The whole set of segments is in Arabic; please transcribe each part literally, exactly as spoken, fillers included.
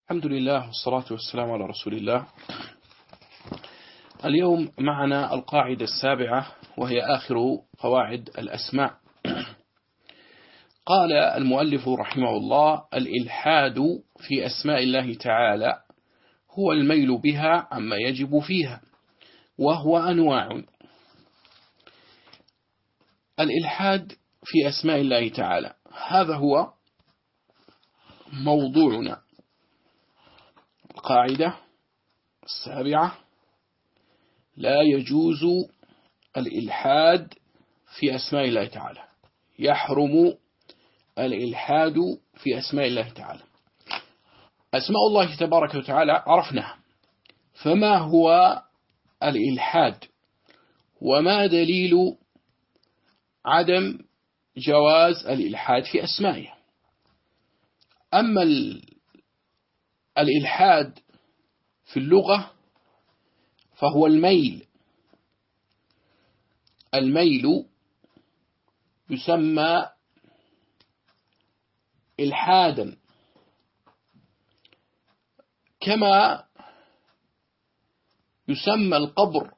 الحمد لله والصلاة والسلام على رسول الله. اليوم معنا القاعدة السابعة وهي آخر قواعد الأسماء. قال المؤلف رحمه الله: الإلحاد في أسماء الله تعالى هو الميل بها عما يجب فيها، وهو أنواع. الإلحاد في أسماء الله تعالى هذا هو موضوعنا. القاعدة السابعة: لا يجوز الإلحاد في أسماء الله تعالى، يحرم الإلحاد في أسماء الله تعالى. أسماء الله تبارك وتعالى عرفناها، فما هو الإلحاد وما دليل عدم جواز الإلحاد في أسمائه؟ أما الإلحاد في اللغة فهو الميل. الميل يسمى إلحادا، كما يسمى القبر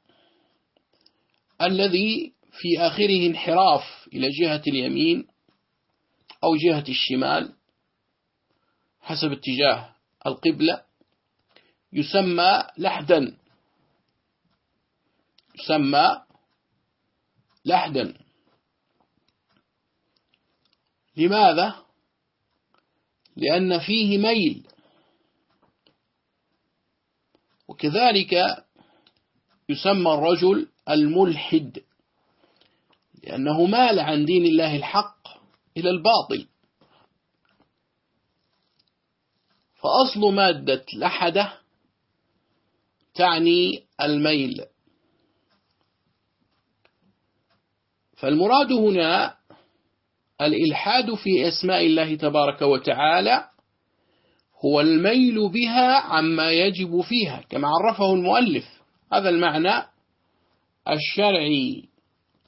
الذي في آخره انحراف إلى جهة اليمين أو جهة الشمال حسب اتجاه القبلة، يسمى لحدا يسمى لحدا لماذا؟ لأن فيه ميل. وكذلك يسمى الرجل الملحد لأنه مال عن دين الله الحق إلى الباطل. فأصل مادة لحدة تعني الميل. فالمراد هنا الإلحاد في أسماء الله تبارك وتعالى هو الميل بها عما يجب فيها، كما عرفه المؤلف. هذا المعنى الشرعي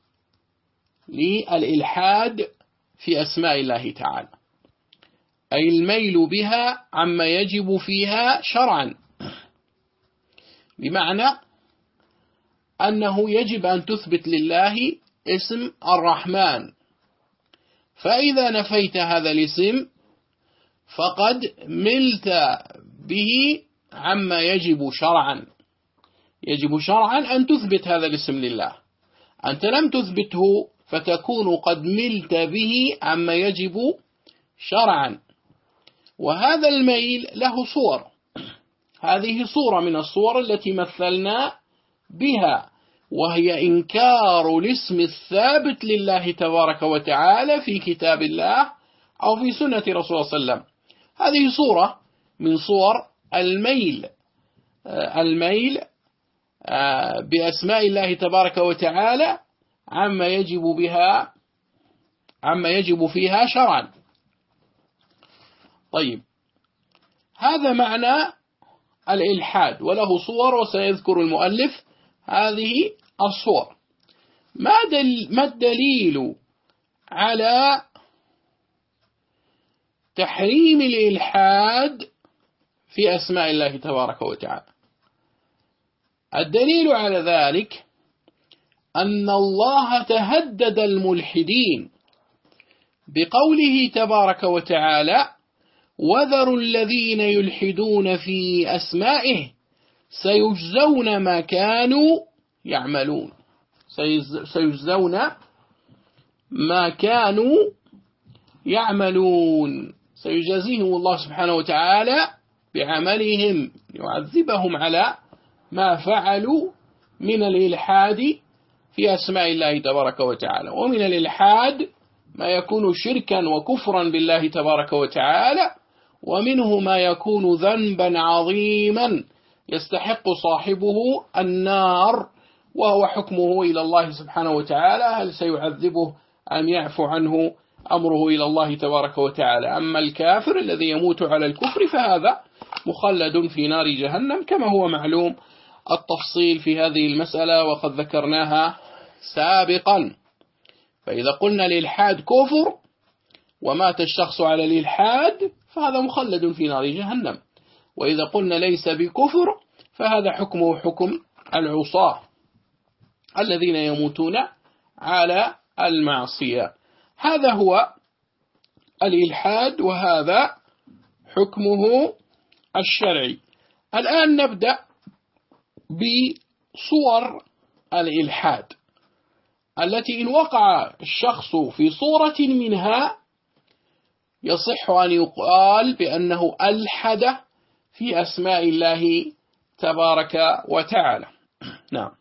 للإلحاد في أسماء الله تعالى، أي الميل بها عما يجب فيها شرعا، بمعنى أنه يجب أن تثبت لله اسم الرحمن، فإذا نفيت هذا الاسم فقد ملت به عما يجب شرعا. يجب شرعا أن تثبت هذا الاسم لله، أنت لم تثبته فتكون قد ملت به عما يجب شرعا. وهذا الميل له صور، هذه صورة من الصور التي مثلنا بها، وهي إنكار الاسم الثابت لله تبارك وتعالى في كتاب الله أو في سنة رسول الله صلى الله عليه وسلم. هذه صورة من صور الميل، الميل بأسماء الله تبارك وتعالى عما يجب بها عما يجب فيها شرعا. طيب، هذا معنى الإلحاد، وله صور وسيذكر المؤلف هذه الصور. ما الدليل على تحريم الإلحاد في أسماء الله تبارك وتعالى؟ الدليل على ذلك أن الله تهدد الملحدين بقوله تبارك وتعالى: وذروا الذين يلحدون في أسمائه سيجزون ما كانوا يعملون. سيجزون ما كانوا يعملون، سيجازيهم الله سبحانه وتعالى بعملهم، يعذبهم على ما فعلوا من الإلحاد في أسماء الله تبارك وتعالى. ومن الإلحاد ما يكون شركا وكفرا بالله تبارك وتعالى، ومنه ما يكون ذنبا عظيما يستحق صاحبه النار، وهو حكمه إلى الله سبحانه وتعالى، هل سيعذبه أم يعفو عنه؟ أمره إلى الله تبارك وتعالى. أما الكافر الذي يموت على الكفر فهذا مخلد في نار جهنم، كما هو معلوم التفصيل في هذه المسألة وقد ذكرناها سابقا. فإذا قلنا الإلحاد كفر ومات الشخص على الإلحاد فهذا مخلد في نار جهنم. وإذا قلنا ليس بكفر فهذا حكمه حكم العصاة الذين يموتون على المعصية. هذا هو الإلحاد وهذا حكمه الشرعي. الآن نبدأ بصور الإلحاد التي إن وقع الشخص في صورة منها يصح أن يقال بأنه ألحد في أسماء الله تبارك وتعالى. نعم.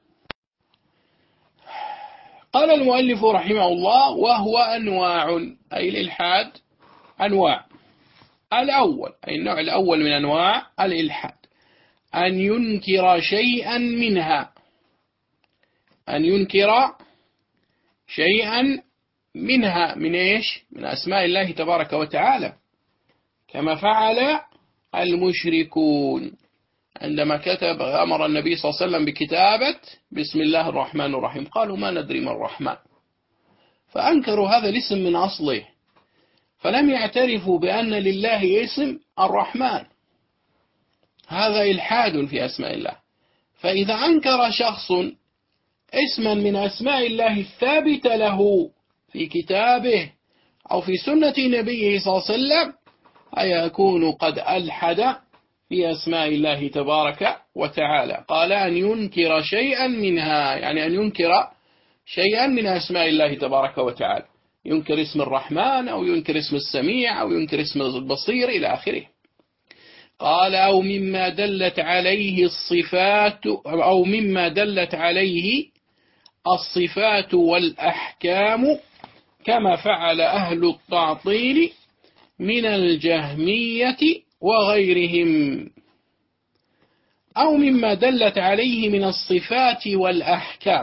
قال المؤلف رحمه الله: وهو أنواع، أي الإلحاد أنواع. الأول، أي النوع الأول من أنواع الإلحاد، أن ينكر شيئا منها، أن ينكر شيئا منها، من إيش؟ من أسماء الله تبارك وتعالى، كما فعل المشركون عندما كتب أمر النبي صلى الله عليه وسلم بكتابة بسم الله الرحمن الرحيم، قالوا ما ندري ما الرحمن، فأنكروا هذا الاسم من أصله، فلم يعترفوا بأن لله اسم الرحمن. هذا إلحاد في أسماء الله. فإذا أنكر شخص اسما من أسماء الله الثابت له في كتابه أو في سنة نبيه صلى الله عليه وسلم أيكون قد ألحد في أسماء الله تبارك وتعالى. قال أن ينكر شيئا منها، يعني أن ينكر شيئا من أسماء الله تبارك وتعالى، ينكر اسم الرحمن أو ينكر اسم السميع أو ينكر اسم البصير إلى آخره. قال أو مما دلت عليه الصفات أو مما دلت عليه الصفات والأحكام، كما فعل أهل التعطيل من الجهمية وغيرهم. أو مما دلت عليه من الصفات والأحكام،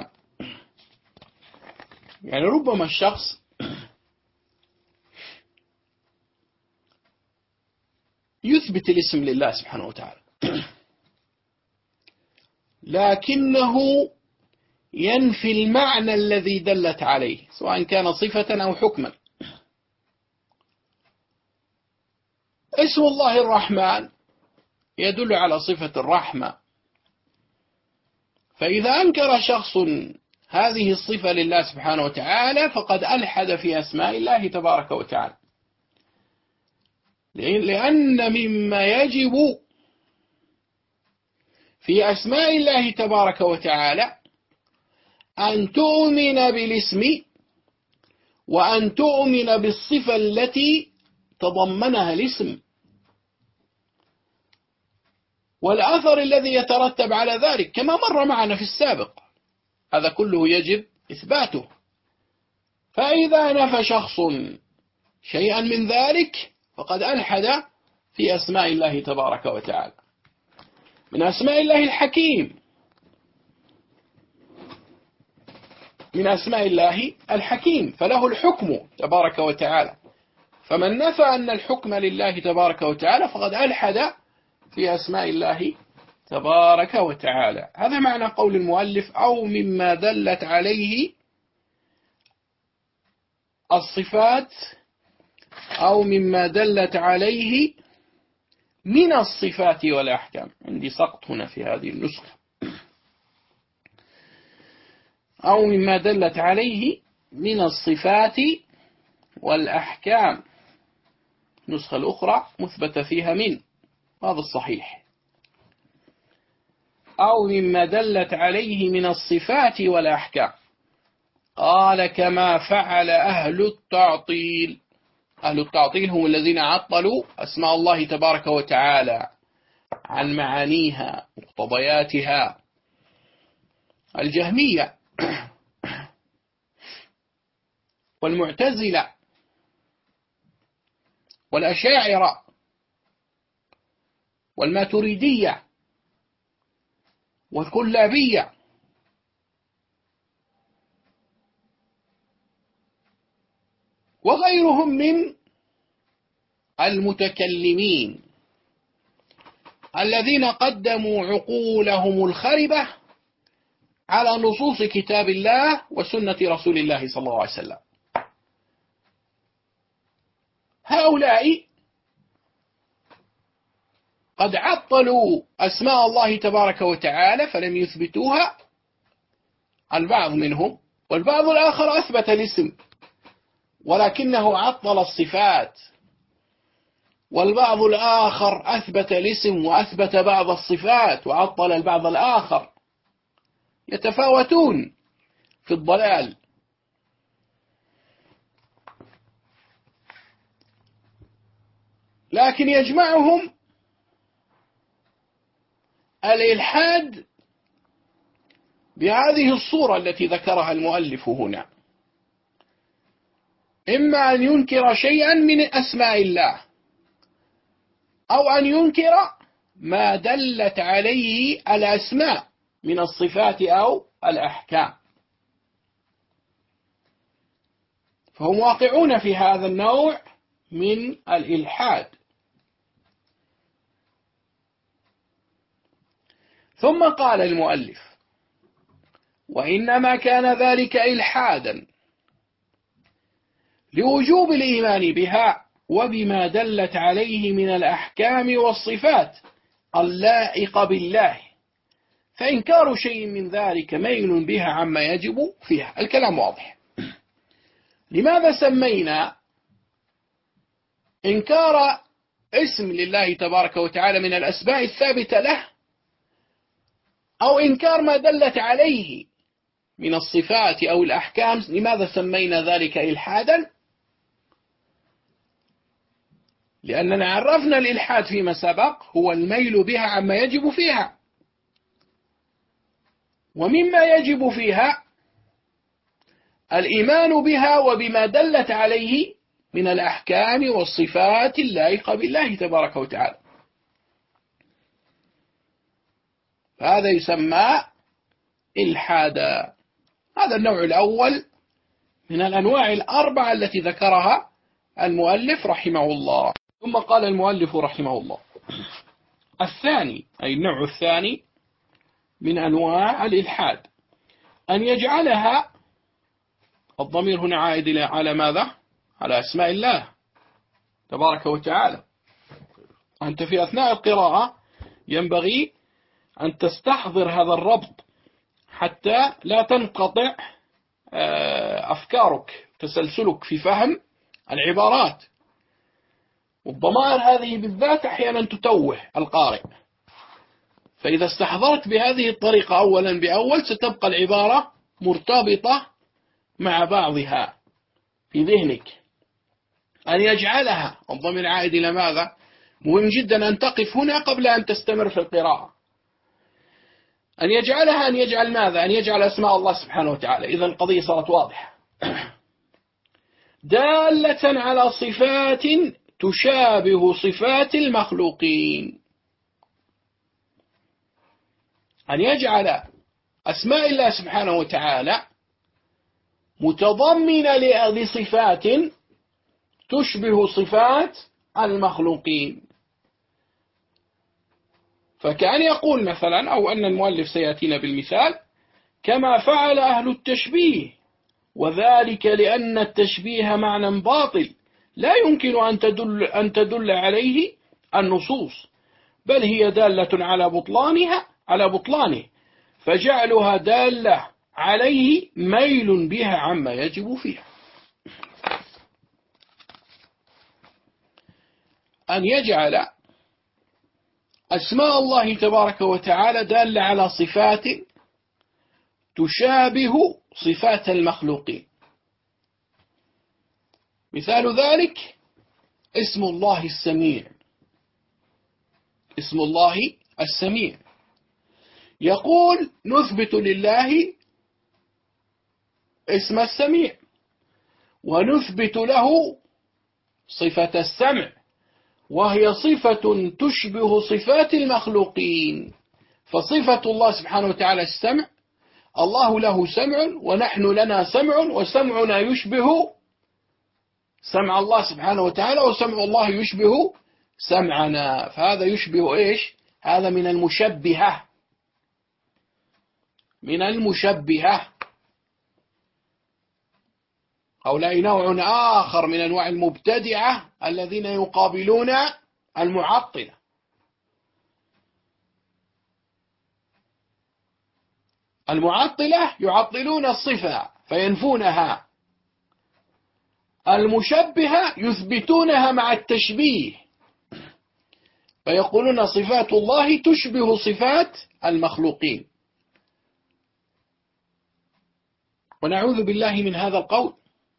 يعني ربما الشخص يثبت الاسم لله سبحانه وتعالى لكنه ينفي المعنى الذي دلت عليه، سواء كان صفة أو حكما. اسم الله الرحمن يدل على صفة الرحمة، فإذا أنكر شخص هذه الصفة لله سبحانه وتعالى فقد ألحد في أسماء الله تبارك وتعالى، لأن مما يجب في أسماء الله تبارك وتعالى أن تؤمن بالاسم وأن تؤمن بالصفة التي تضمنها الاسم والأثر الذي يترتب على ذلك، كما مر معنا في السابق. هذا كله يجب إثباته. فإذا نفى شخص شيئا من ذلك فقد ألحد في أسماء الله تبارك وتعالى. من أسماء الله الحكيم، من أسماء الله الحكيم، فله الحكم تبارك وتعالى. فمن نفى أن الحكم لله تبارك وتعالى فقد ألحد في أسماء الله تبارك وتعالى. هذا معنى قول المؤلف أو مما دلت عليه الصفات أو مما دلت عليه من الصفات والأحكام. عندي سقط هنا في هذه النسخة. أو مما دلت عليه من الصفات والأحكام. النسخة الأخرى مثبت فيها من، هذا الصحيح. أو مما دلت عليه من الصفات والأحكام. قال كما فعل أهل التعطيل. أهل التعطيل هم الذين عطلوا أسماء الله تبارك وتعالى عن معانيها مقتضياتها. الجهمية والمعتزلة والأشاعرة والماتريدية والكلابية وغيرهم من المتكلمين الذين قدموا عقولهم الخربة على نصوص كتاب الله وسنة رسول الله صلى الله عليه وسلم. هؤلاء قد عطلوا أسماء الله تبارك وتعالى فلم يثبتوها البعض منهم، والبعض الآخر أثبت الاسم ولكنه عطل الصفات، والبعض الآخر أثبت الاسم وأثبت بعض الصفات وعطل البعض الآخر، يتفاوتون في الضلال. لكن يجمعهم الإلحاد بهذه الصورة التي ذكرها المؤلف هنا، إما أن ينكر شيئا من أسماء الله أو أن ينكر ما دلت عليه الأسماء من الصفات أو الأحكام، فهم واقعون في هذا النوع من الإلحاد. ثم قال المؤلف: وإنما كان ذلك إلحادا لوجوب الإيمان بها وبما دلت عليه من الأحكام والصفات اللائقة بالله، فإنكار شيء من ذلك ميل بها عما يجب فيها. الكلام واضح. لماذا سمينا إنكار اسم لله تبارك وتعالى من الأسماء الثابتة له أو إنكار ما دلت عليه من الصفات أو الأحكام، لماذا سمينا ذلك إلحادا؟ لأننا عرفنا الإلحاد فيما سبق هو الميل بها عما يجب فيها، ومما يجب فيها الإيمان بها وبما دلت عليه من الأحكام والصفات اللائقة بالله تبارك وتعالى، هذا يسمى إلحادا. هذا النوع الأول من الأنواع الأربعة التي ذكرها المؤلف رحمه الله. ثم قال المؤلف رحمه الله: الثاني، أي النوع الثاني من أنواع الإلحاد، أن يجعلها، الضمير هنا عائد على ماذا؟ على أسماء الله تبارك وتعالى. أنت في أثناء القراءة ينبغي أن تستحضر هذا الربط حتى لا تنقطع أفكارك، تسلسلك في فهم العبارات، والضمائر هذه بالذات أحيانا تتوه القارئ، فإذا استحضرت بهذه الطريقة أولا بأول ستبقى العبارة مرتبطة مع بعضها في ذهنك. أن يجعلها، الضمير عائد إلى ماذا؟ مهم جدا أن تقف هنا قبل أن تستمر في القراءة. أن يجعلها، أن يجعل ماذا؟ أن يجعل أسماء الله سبحانه وتعالى. إذن القضية صارت واضحة. دالة على صفات تشابه صفات المخلوقين، أن يجعل أسماء الله سبحانه وتعالى متضمنة لصفات تشبه صفات المخلوقين. فكأن يقول مثلا، أو أن المؤلف سيأتينا بالمثال: كما فعل أهل التشبيه، وذلك لأن التشبيه معنى باطل لا يمكن أن تدل, أن تدل عليه النصوص، بل هي دالة على بطلانها على بطلانه، فجعلها دالة عليه ميل بها عما يجب فيها. أن يجعل أسماء الله تبارك وتعالى دالة على صفات تشابه صفات المخلوقين. مثال ذلك اسم الله السميع. اسم الله السميع يقول: نثبت لله اسم السميع، ونثبت له صفة السمع، وهي صفة تشبه صفات المخلوقين. فصفة الله سبحانه وتعالى السمع، الله له سمع ونحن لنا سمع، وسمعنا يشبه سمع الله سبحانه وتعالى، وسمع الله يشبه سمعنا، فهذا يشبه إيش؟ هذا من المشبهة، من المشبهة. هؤلاء نوع آخر من أنواع المبتدعة الذين يقابلون المعطلة. المعطلة يعطلون الصفة فينفونها، المشبهة يثبتونها مع التشبيه فيقولون صفات الله تشبه صفات المخلوقين. ونعوذ بالله من هذا القول،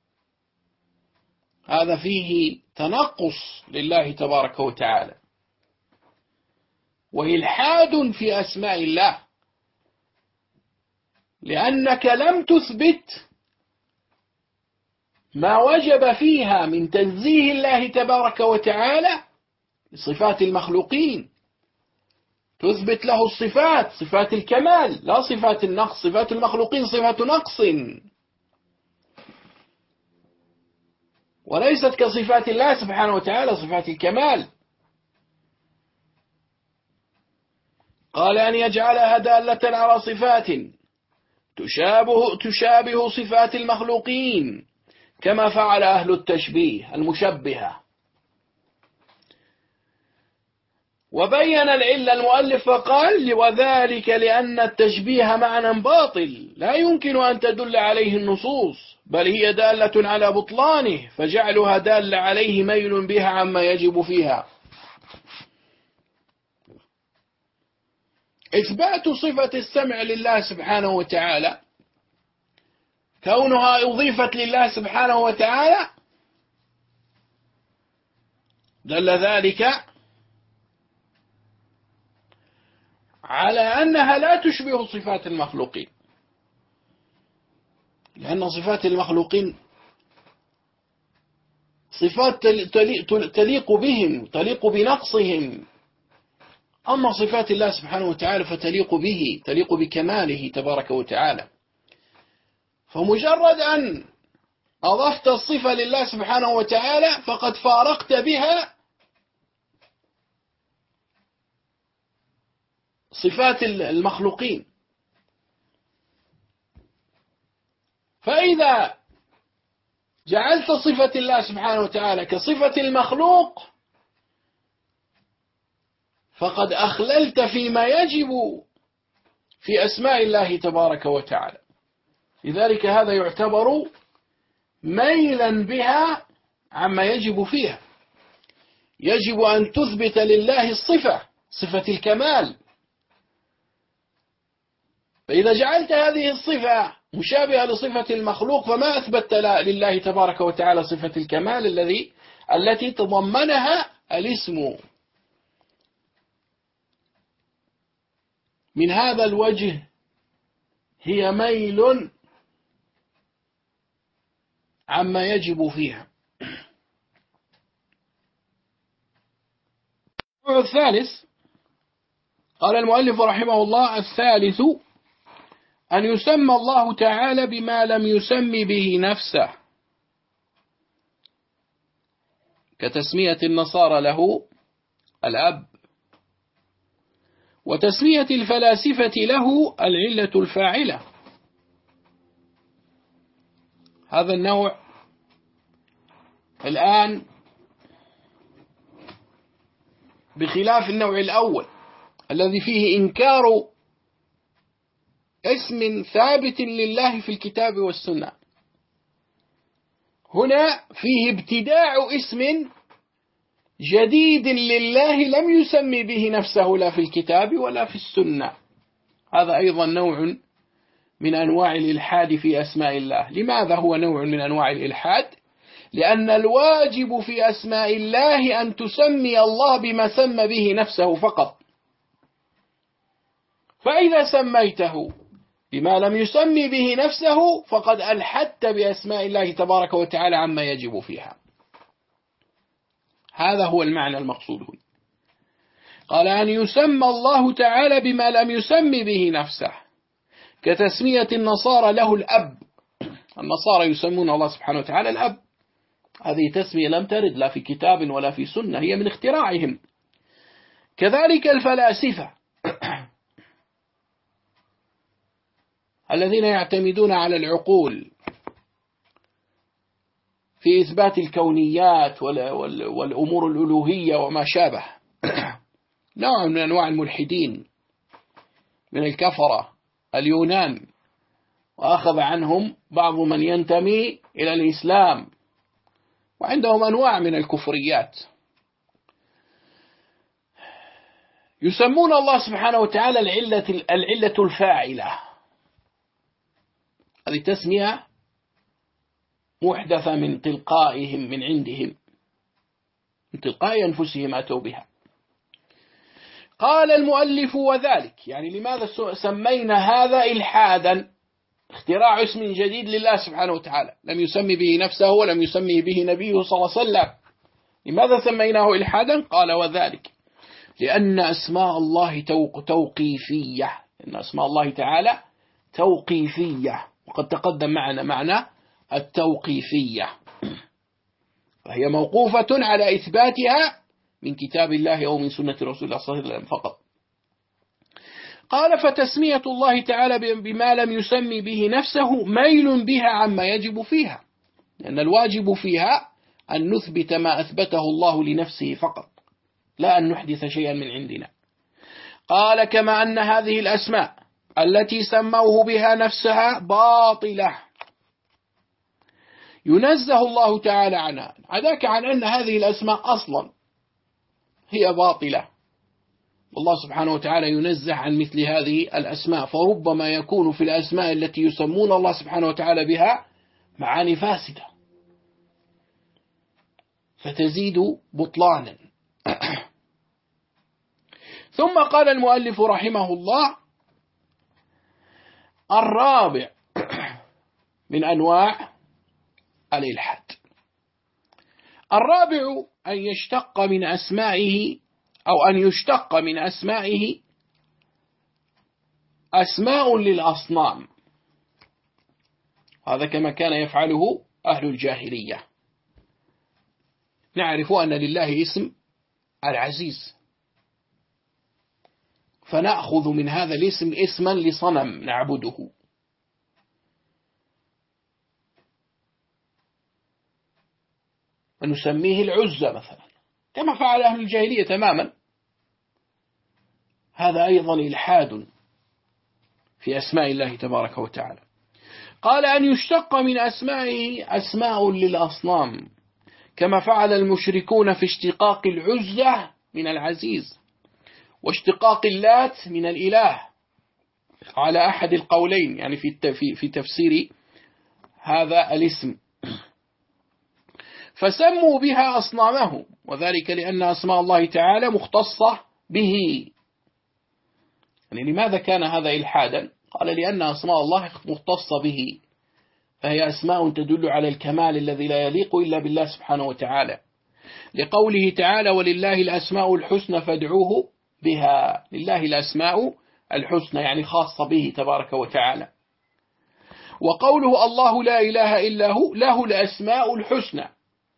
هذا فيه تنقص لله تبارك وتعالى وإلحاد في أسماء الله، لأنك لم تثبت ما وجب فيها من تنزيه الله تبارك وتعالى صفات المخلوقين، تثبت له الصفات، صفات الكمال لا صفات النقص. صفات المخلوقين صفات نقص وليست كصفات الله سبحانه وتعالى صفات الكمال. قال أن يجعلها دالة على صفات تشابه, تشابه صفات المخلوقين كما فعل أهل التشبيه المشبهة. وبين العلة المؤلف فقال: وذلك لأن التشبيه معنى باطل لا يمكن أن تدل عليه النصوص، بل هي دالة على بطلانه، فجعلها دالة عليه ميل بها عما يجب فيها. إثبات صفة السمع لله سبحانه وتعالى، كونها أضيفت لله سبحانه وتعالى، دل ذلك على أنها لا تشبه صفات المخلوقين، لأن صفات المخلوقين صفات تليق بهم، تليق بنقصهم، أما صفات الله سبحانه وتعالى فتليق به، تليق بكماله تبارك وتعالى. فمجرد أن أضفت الصفة لله سبحانه وتعالى فقد فارقت بها صفات المخلوقين. فإذا جعلت صفة الله سبحانه وتعالى كصفة المخلوق فقد أخللت فيما يجب في أسماء الله تبارك وتعالى. لذلك هذا يعتبر ميلا بها عما يجب فيها. يجب أن تثبت لله الصفة، صفة الكمال، فإذا جعلت هذه الصفة مشابهة لصفة المخلوق فما أثبت لله تبارك وتعالى صفة الكمال الذي التي تضمنها الاسم. من هذا الوجه هي ميل عما يجب فيها. الثالث قال المؤلف رحمه الله: الثالث أن يسمى الله تعالى بما لم يسم به نفسه، كتسمية النصارى له الأب، وتسمية الفلاسفة له العلة الفاعلة. هذا النوع الآن بخلاف النوع الأول الذي فيه إنكار اسم ثابت لله في الكتاب والسنة. هنا فيه ابتداع اسم جديد لله لم يسمي به نفسه لا في الكتاب ولا في السنة. هذا أيضا نوع من أنواع الإلحاد في أسماء الله. لماذا هو نوع من أنواع الإلحاد؟ لأن الواجب في أسماء الله أن تسمي الله بما سمى به نفسه فقط، فإذا سميته بما لم يسمي به نفسه فقد ألحدت بأسماء الله تبارك وتعالى عما يجب فيها. هذا هو المعنى المقصود هنا. قال: أن يسمى الله تعالى بما لم يسمي به نفسه، كتسمية النصارى له الأب. النصارى يسمون الله سبحانه وتعالى الأب، هذه تسمية لم ترد لا في كتاب ولا في سنة، هي من اختراعهم. كذلك الفلاسفة الذين يعتمدون على العقول في إثبات الكونيات والأمور الألوهية وما شابه، نوع من أنواع الملحدين من الكفرة اليونان، وأخذ عنهم بعض من ينتمي إلى الإسلام، وعندهم أنواع من الكفريات. يسمون الله سبحانه وتعالى العلة, العلة الفاعلة. هذه تسمية محدثة من تلقائهم، من عندهم، من تلقاء أنفسهم أتوا بها. قال المؤلف وذلك، يعني لماذا سمينا هذا إلحادا؟ اختراع اسم جديد لله سبحانه وتعالى لم يسمي به نفسه ولم يسمي به نبيه صلى الله عليه وسلم. لماذا سميناه إلحادا؟ قال وذلك لأن أسماء الله توقيفية، لأن أسماء الله تعالى توقيفية، وقد تقدم معنا معنى التوقيفية، فهي موقوفة على إثباتها من كتاب الله أو من سنة رسول الله صلى الله عليه وسلم فقط. قال فتسمية الله تعالى بما لم يسمي به نفسه ميل بها عما يجب فيها، لأن الواجب فيها أن نثبت ما أثبته الله لنفسه فقط، لا أن نحدث شيئا من عندنا. قال كما أن هذه الأسماء التي سموه بها نفسها باطلة ينزه الله تعالى عنها، عداك عن أن هذه الأسماء أصلا هي باطلة، والله سبحانه وتعالى ينزه عن مثل هذه الأسماء، فربما يكون في الأسماء التي يسمون الله سبحانه وتعالى بها معاني فاسدة فتزيد بطلانا. ثم قال المؤلف رحمه الله الرابع من أنواع الإلحاد، الرابع أن يشتق من أسمائه أو أن يشتق من أسمائه أسماء للأصنام، هذا كما كان يفعله أهل الجاهلية. نعرف أن لله اسم العزيز، فنأخذ من هذا الاسم اسما لصنم نعبده، ونسميه العزة مثلا كما فعل أهل الجاهلية تماما. هذا أيضا إلحاد في أسماء الله تبارك وتعالى. قال أن يشتق من أسمائه أسماء للأصنام كما فعل المشركون في اشتقاق العزة من العزيز، واشتقاق اللات من الإله على أحد القولين، يعني في تفسير هذا الاسم. فسموا بها أصنامهم، وذلك لأن أسماء الله تعالى مختصة به. يعني لماذا كان هذا إلحادا؟ قال لأن أسماء الله مختصة به، فهي أسماء تدل على الكمال الذي لا يليق إلا بالله سبحانه وتعالى، لقوله تعالى ولله الأسماء الحسنى فادعوه بها. لله الأسماء الحسنى يعني خاصة به تبارك وتعالى. وقوله الله لا إله إلا هو له الأسماء الحسنى،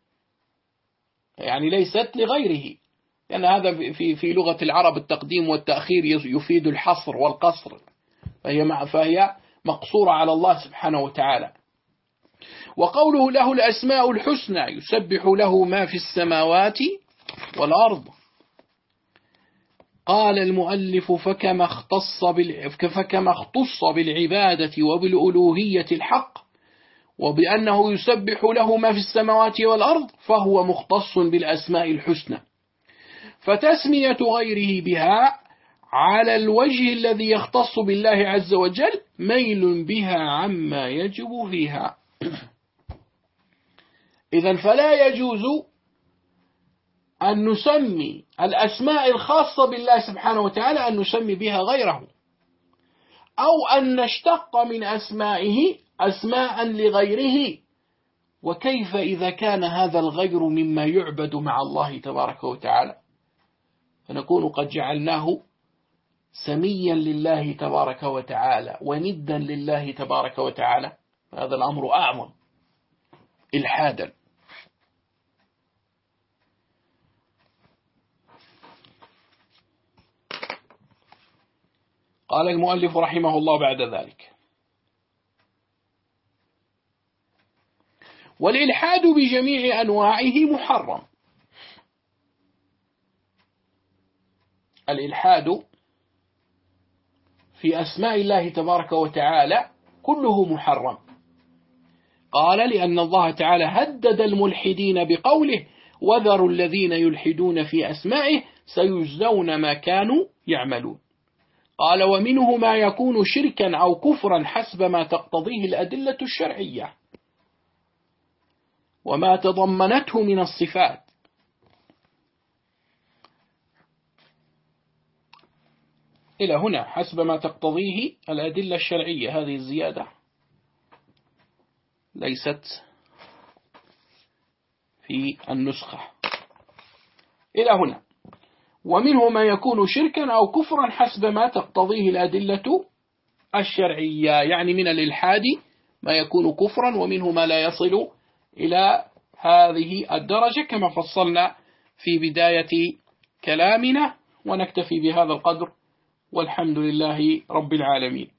يعني ليست لغيره، لأن هذا في في لغة العرب التقديم والتأخير يفيد الحصر والقصر، فهي فهي مقصورة على الله سبحانه وتعالى. وقوله له الأسماء الحسنى يسبح له ما في السماوات والأرض. قال المؤلف فكما اختص فكما اختص بالعبادة وبالألوهية الحق، وبأنه يسبح له ما في السماوات والأرض، فهو مختص بالأسماء الحسنى، فتسمية غيره بها على الوجه الذي يختص بالله عز وجل ميل بها عما يجب فيها. إذن فلا يجوز أن نسمي الأسماء الخاصة بالله سبحانه وتعالى أن نسمي بها غيره، أو أن نشتق من أسمائه أسماء لغيره. وكيف إذا كان هذا الغير مما يعبد مع الله تبارك وتعالى، فنكون قد جعلناه سميا لله تبارك وتعالى وندا لله تبارك وتعالى. هذا الأمر أعظم إلحادا. قال المؤلف رحمه الله بعد ذلك والإلحاد بجميع أنواعه محرم. الإلحاد في أسماء الله تبارك وتعالى كله محرم. قال لأن الله تعالى هدد الملحدين بقوله وذروا الذين يلحدون في أسمائه سيجزون ما كانوا يعملون. قال ومنه ما يكون شركا أو كفرا حسب ما تقتضيه الأدلة الشرعية وما تضمنته من الصفات. إلى هنا حسب ما تقتضيه الأدلة الشرعية، هذه الزيادة ليست في النسخة. إلى هنا ومنه ما يكون شركا أو كفرا حسب ما تقتضيه الأدلة الشرعية، يعني من الإلحاد ما يكون كفرا ومنه ما لا يصل إلى هذه الدرجة كما فصلنا في بداية كلامنا. ونكتفي بهذا القدر والحمد لله رب العالمين.